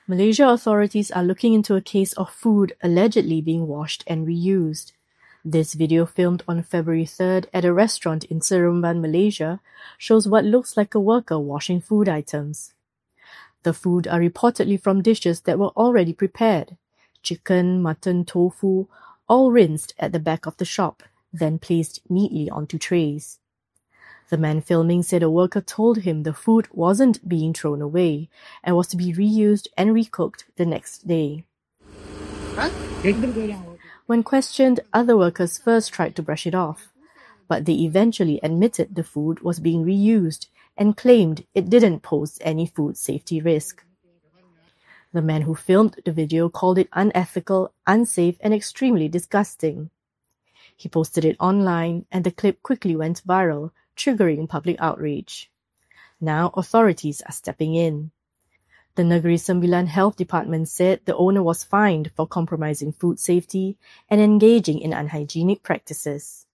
Malaysia authorities are looking into a case of food allegedly being washed and reused. This video, filmed on February 3rd at a restaurant in Seremban, Malaysia, shows what looks like a worker washing food items. The food are reportedly from dishes that were already prepared: chicken, mutton, tofu, all rinsed at the back of the shop, then placed neatly onto trays. The man filming said a worker told him the food wasn't being thrown away and was to be reused and recooked the next day. When questioned, other workers first tried to brush it off, but they eventually admitted the food was being reused and claimed it didn't pose any food safety risk. The man who filmed the video called it unethical, unsafe, and extremely disgusting. He posted it online, and the clip quickly went viral, triggering public outrage. Now authorities are stepping in. The Negeri Sembilan Health Department said the owner was fined for compromising food safety and engaging in unhygienic practices.